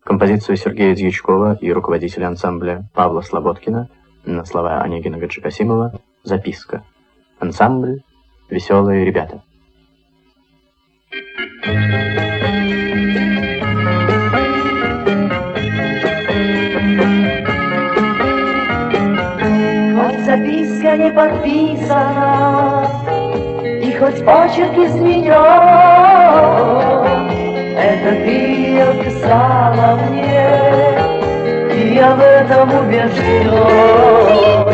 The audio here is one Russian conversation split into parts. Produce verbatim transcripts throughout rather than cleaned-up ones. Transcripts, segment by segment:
Композицию Сергея Дьячкова и руководителя ансамбля Павла Слободкина на слова Онегина Гаджикасимова «Записка». Ансамбль «Веселые ребята». Хоть записка не подписана, и хоть почерк изменен, это ты ее писала мне, и я в этом убежден.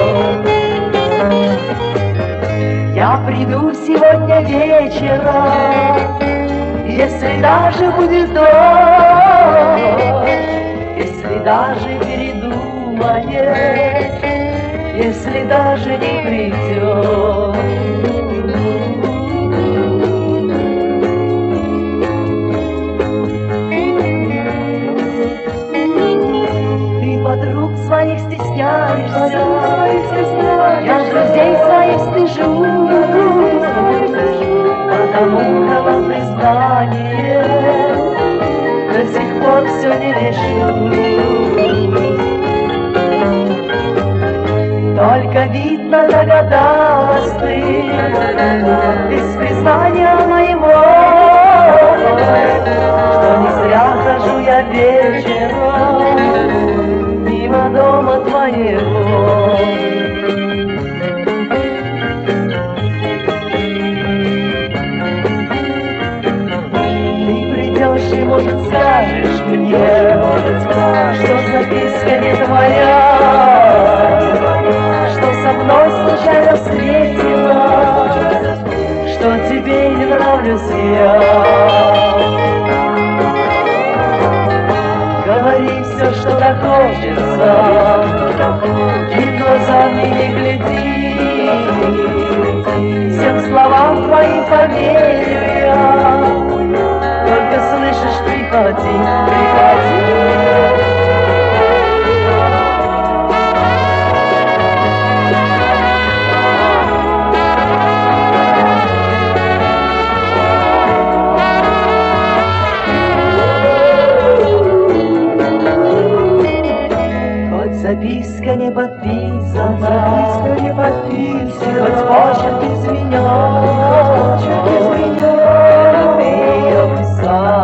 Я приду сегодня вечером, если даже будет дождь, если даже передумает, если даже не придет. Ты подруг своих стесняешься, я друзей своих стыжусь, потому как во признание до сих пор все не решусь. Только видно догадалась ты из признания моего, что не зря хожу я вечером мимо дома твоего. Ты придешь и, может, скажешь мне, что записка не твоя, со мной случайно встретила, что тебе не нравлюсь я. Говори все, что так хочется, и глазами не гляди. Всем словам твоим поверю я, только слышишь, приходи, приходи. Записка не подписана, записка не подписана, хоть почерк изменен, почерк изменен, ты ее писал.